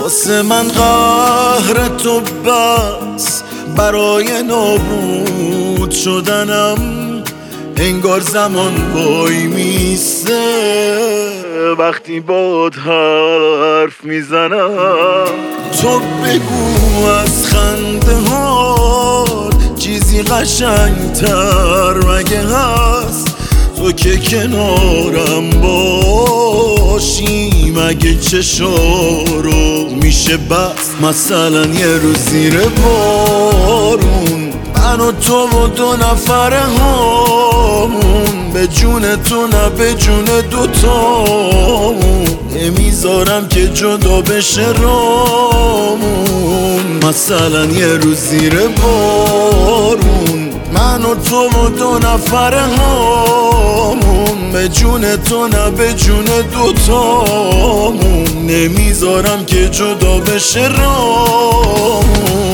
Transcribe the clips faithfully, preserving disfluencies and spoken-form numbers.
واسه من قهر تو بس، برای نابود شدنم انگار زمان وای میسته. وقتی باد حرف میزنم تو بگو از خنده ها چیزی قشنگتر مگه هست؟ تو که کنارم باشی مگه چشارو میشه بس؟ مثلا یه روز زیر بارون من و تو و دو نفره هامون، به جون تو نه به جون دوتامون، نمیذارم که جدا بشه رامون. مثلا یه روز زیر بارون من و تو و دو نفره هامون، به جون تو نه به جون دوتامون، نمیذارم که جدا بشه رامون.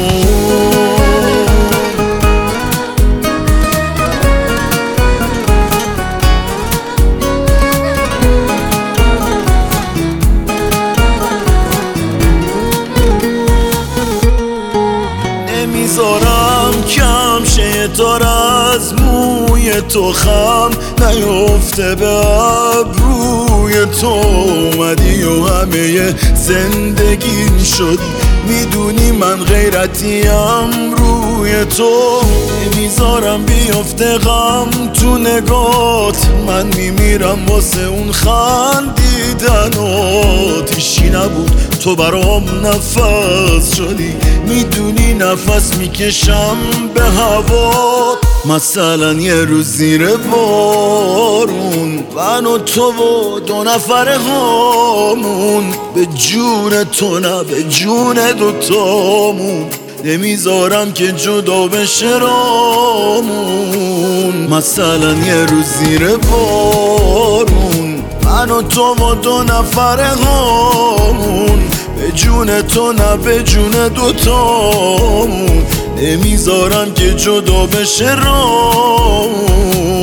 نمیذارم کم شه تار از موی تو خم نیفته به ابروی تو. اومدی و همه زندگی شدی، میدونی من غیرتیم روی تو. نمیذارم بیفته غم تو نگات، من میمیرم واسه اون خندیدنات. هیچی نبود تو برام نفس شدی، میدونی نفس میکشم به هوا. مثلا یه روز زیر بارون من و تو و دو نفره هامون، به جون تو نه به جون دوتامون، نمیذارم که جدا بشه رامون. مثلا یه روز زیر بارون من و تو و دو نفره هامون، به جون تو نه به جون دوتامون، نمیذارم که جدا بشه رامون.